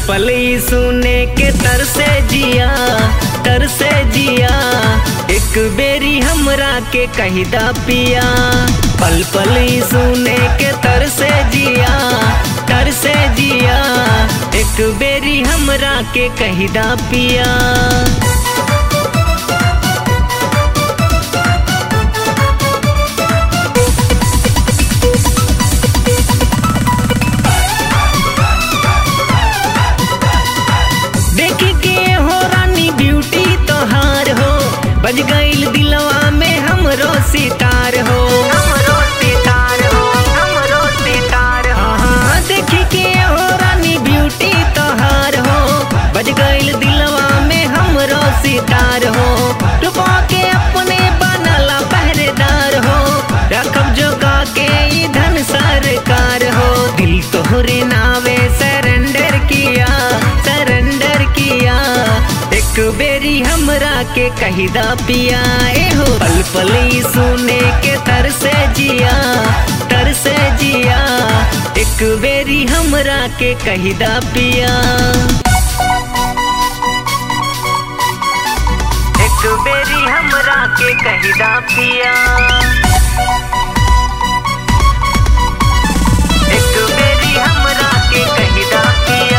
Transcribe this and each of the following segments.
पल ही सुने के तरसे जिया, तरसे जिया। एक बेरी हमरा के कहिदा पिया, पल पल ही सुने के तरसे जिया, तरसे जिया। एक बेरी हमरा के कहिदा पिया। बज गईल दिलवा में हमरो सितार हो, हमरो सितार हो, हमरो सितार हो। हाँ देखी के हो रानी ब्यूटी तोहार हो, बज गईल दिलवा में हमरो सितार हो। रुपा के अपने बनला पहरेदार हो, रखब जोगा के ई धन सरकार हो। दिल तोहरे नावे सरेंडर किया, सरेंडर किया। एक बेरी हमरा के कहिदा पिया, ए हो पल पल ही सुने के तरसे जिया, तरसे जिया। एक बेरी हमरा के कहिदा पिया, एक बेरी हमरा के कहिदा पिया। एक बेरी हमरा के कहिदा पिया,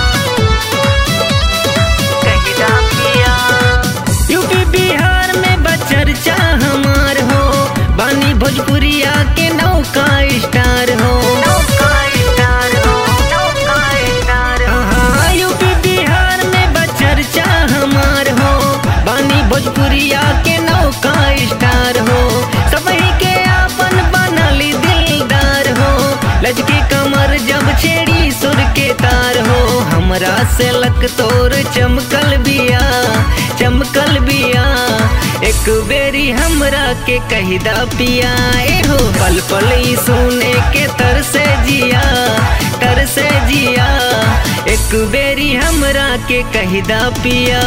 चर्चा हमार हो। बानी भोजपुरिया के नौका स्टार हो, नौका स्टार हो, नौका स्टार हो। हाँ यूपी बिहार में बचर्चा हमार हो। बानी भोजपुरिया के नौका स्टार हो। सबही के आपन बनली दिलदार हो। लचके कमर जब छेड़ी सुर के तार हो। हमरा से लक तोर चमकल बिया, चमकल बिया। एक बेरी हमरा के कहिदा पिया, ए हो पल पल ही सुने के तरसे जिया, तरसे जिया। एक बेरी हमरा के कहिदा पिया।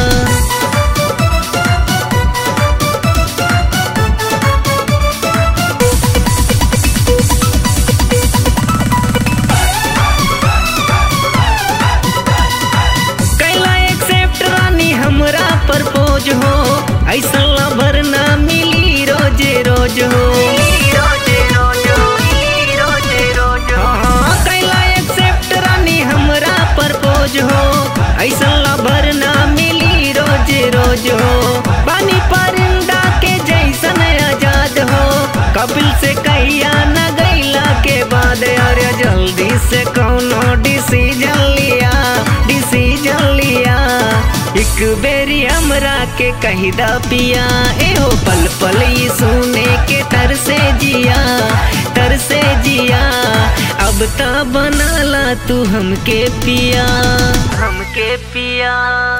कैला एक्सेप्ट रानी हमरा प्रपोज हो। ऐसा लवर ना मिली रोजे रोज हो, रोजे रोज हो, रोजे रोज हो। हाँ कैला एक्सेप्ट रानी हमरा प्रपोज हो। ऐसा लवर ना मिली रोजे रोज हो। पानी परिंदा के जैसन आजाद हो। कपिल से कहिया न गईला के बाद, अरे जल्दी से कौनो डिसीजन लिया, डिसीजन लिया। एक बेरी हमरा के कहिदा पिया, ए हो पल पल ही सुने के तरसे जिया, तरसे जिया। अब ता बनाला तू हमके पिया, हमके पिया।